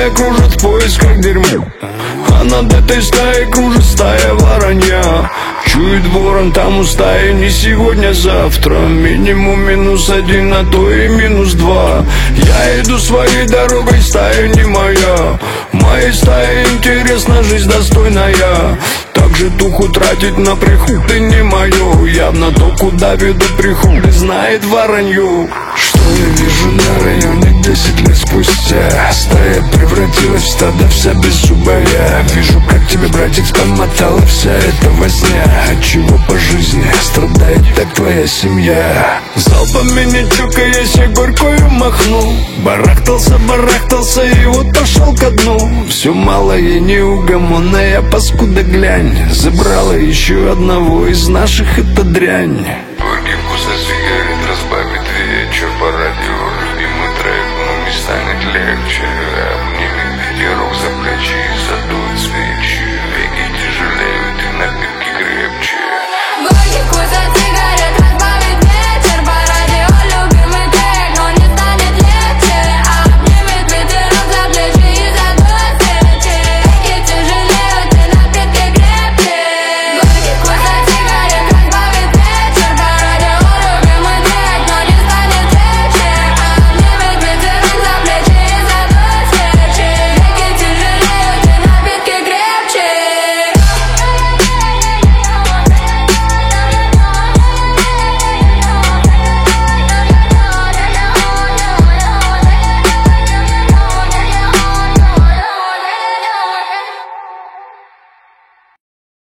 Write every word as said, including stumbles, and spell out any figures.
стая кружит в поисках дерьма, а над этой стаей кружит стая воронья. Чует ворон там у стаи не сегодня, завтра. Минимум минус один, а то и минус два. Я иду своей дорогой, стая не моя. Моей стае интересна жизнь достойная. Так же туху тратить на приходы не мое. Явно то, куда ведут приходы, знает воронью. Что я вижу на районе десять лет спустя? Стая превратилась в стадо, вся беззубая. Вижу, как тебе, братик, помотала вся эта возня. Отчего по жизни страдает так твоя семья? Залпами не чукаясь, я горькую махнул. Барахтался, барахтался и вот пошел ко дну. Все малое неугомонная паскуда глянь. Забрала еще одного из наших, эта дрянь.